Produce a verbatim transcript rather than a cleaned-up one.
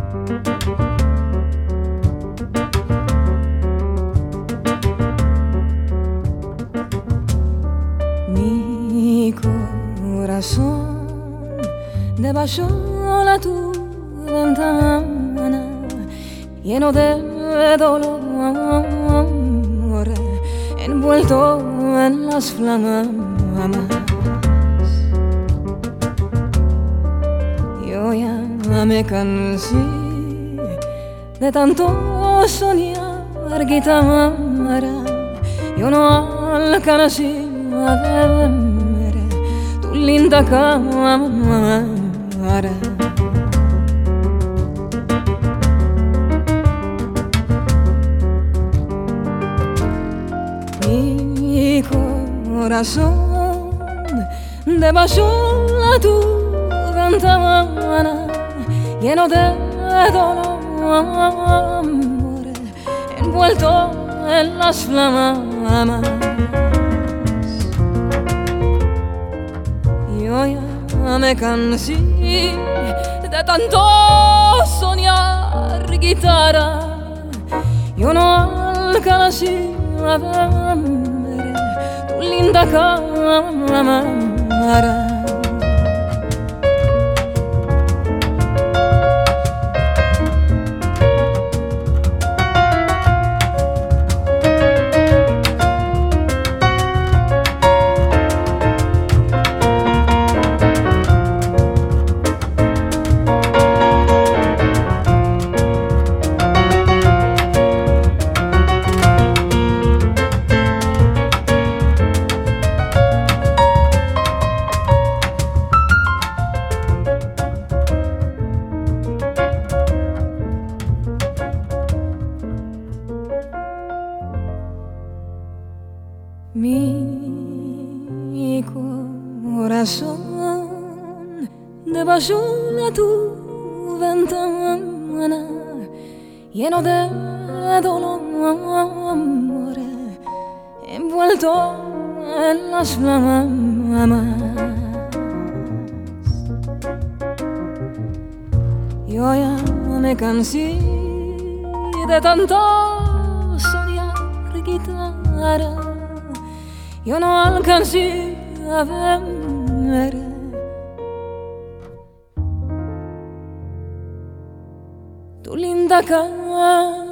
Mi corazón debajo la tu ventana, lleno de dolor, envuelto en las flamas. Yo ya me cansé de tanto soñar guitarra, yo no alcancé a ver tu linda cámara. Mi corazón debajo la tu ventana, lleno de dolor, envuelto en las flamas. Yo ya me cansé de tanto soñar guitarra, yo no alcancé a ver tu linda cámara. Mi corazón debajo de tu ventana, lleno de dolor, envuelto en las flamas. Yo ya me cansé de tanto soñar guitarra, yo no alcancé a ver tu linda cara.